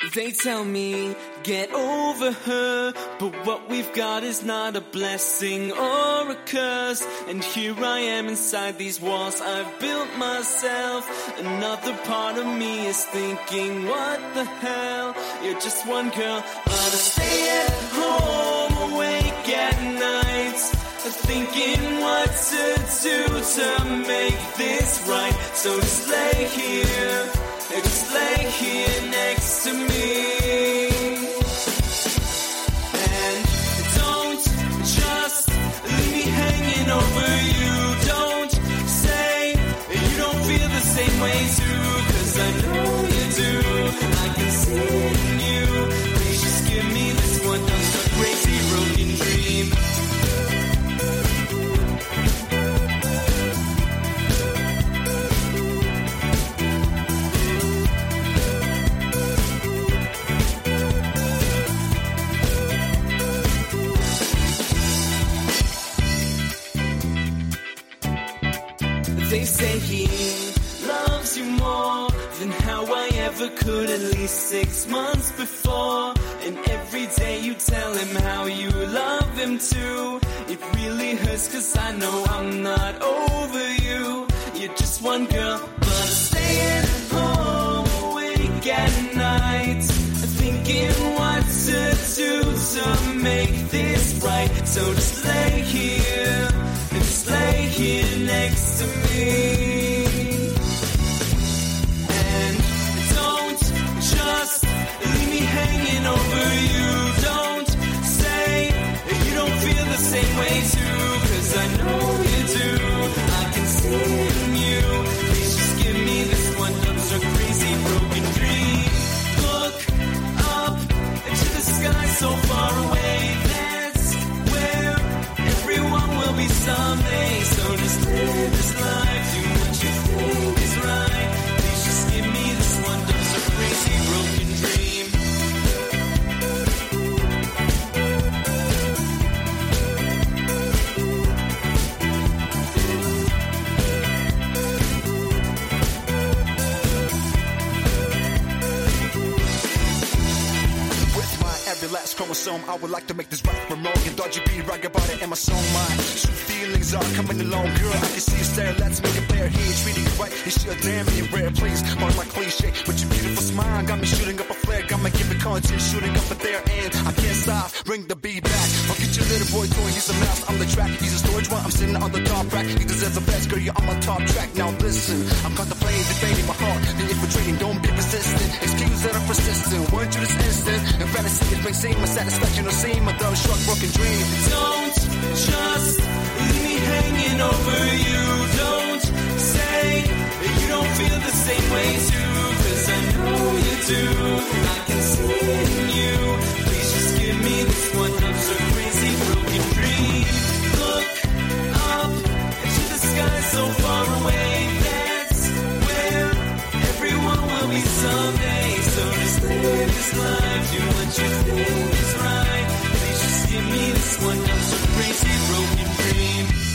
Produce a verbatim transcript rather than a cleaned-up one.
They tell me, get over her, but what we've got is not a blessing or a curse. And here I am inside these walls I've built myself. Another part of me is thinking, what the hell? You're just one girl, but I stay at home, awake at night, thinking what to do to make this right. So just lay here, just lay here next to me. And don't just leave me hanging over you. Don't say you don't feel the same way too, 'cause I know you do. I can see it in you. Please just give me this one dumb, crazy, broken dream. They say he loves you more than how I ever could at least six months before. And every day you tell him how you love him too. It really hurts 'cause I know I'm not over you. You're just one girl, but I stay at home, awake at night, thinking what to do to make this right. So just lay here, just lay here next to me. And don't just leave me hanging over you. Don't say you don't feel the same way too, 'cause I know you do. I can see it in you. Please just give me this one dumb, so crazy, broken dream. Look up into the sky so far away. That's where everyone will be someday. So just live this life, do what you think is right. Please just give me this one dumb, so crazy, broken dream. Every last chromosome, I would like to make this right from wrong. And dodgy be right about it in my song. My true feelings are coming along, girl. I can see you stare, let's make a pair here. Treating you right, you should damn me rare. Please, mark my cliche with your beautiful smile. Got me shooting up a flare, got me giving content, shooting up a there. And I can't stop, bring the beat back. I'll get your little boy toy, he's a mouse on the track. He's a storage one, I'm sitting on the top rack. He deserves the best, girl, you're on my top track. Now listen, I'm contemplating, debating my heart. The infiltrating, don't be persistent. Excuse that I'm persistent, weren't you this instant? And fantasy is been seen, my satisfaction or seen, my dumb, shrug, broken dream. Don't just leave me hanging over you. Don't say you don't feel the same way too, 'cause I know you do. I can see it in you. Please just give me this one dumb, so crazy, broken dream. Look up into the sky so far away. That's where everyone will be someday. So just live this life, do what you think is right. Please just give me this one dumb, so crazy, broken dream.